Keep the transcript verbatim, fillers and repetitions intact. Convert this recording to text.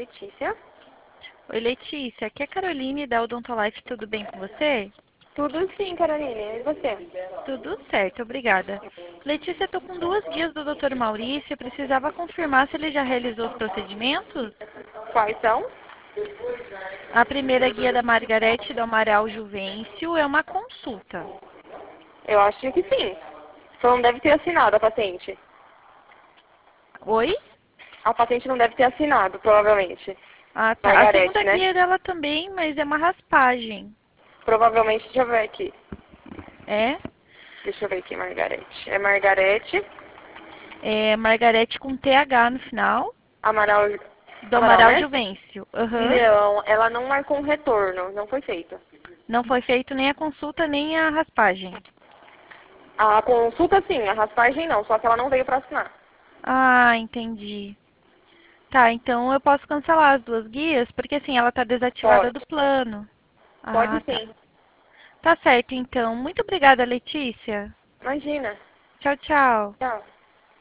Letícia. Oi, Letícia. Aqui é a Caroline da Odontolife. Tudo bem com você? Tudo sim, Caroline. E você? Tudo certo, obrigada. Letícia, estou com duas guias do doutor Maurício. Eu precisava confirmar se ele já realizou os procedimentos. Quais são? A primeira guia da Margarete do Amaral Juvencio é uma consulta. Eu acho que sim. Só não deve ter assinado a paciente. Oi? A paciente não deve ter assinado, provavelmente. Ah, tá. A Margarete, segunda né? guia dela também, mas é uma raspagem. Provavelmente, deixa eu ver aqui. É? Deixa eu ver aqui, Margarete. É Margarete. É Margarete com T H no final, Amaral. do Amaral, Amaral né? Juvencio. Aham. Não, ela não marcou um retorno. Não foi feito. Não foi feito nem a consulta, nem a raspagem. A consulta sim, a raspagem não. Só que ela não veio para assinar. Ah, entendi. Tá, então eu posso cancelar as duas guias, porque assim, ela tá desativada Pode. do plano. Pode Ah, tá. sim. Tá certo, então. Muito obrigada, Letícia. Imagina. Tchau, tchau. Tchau.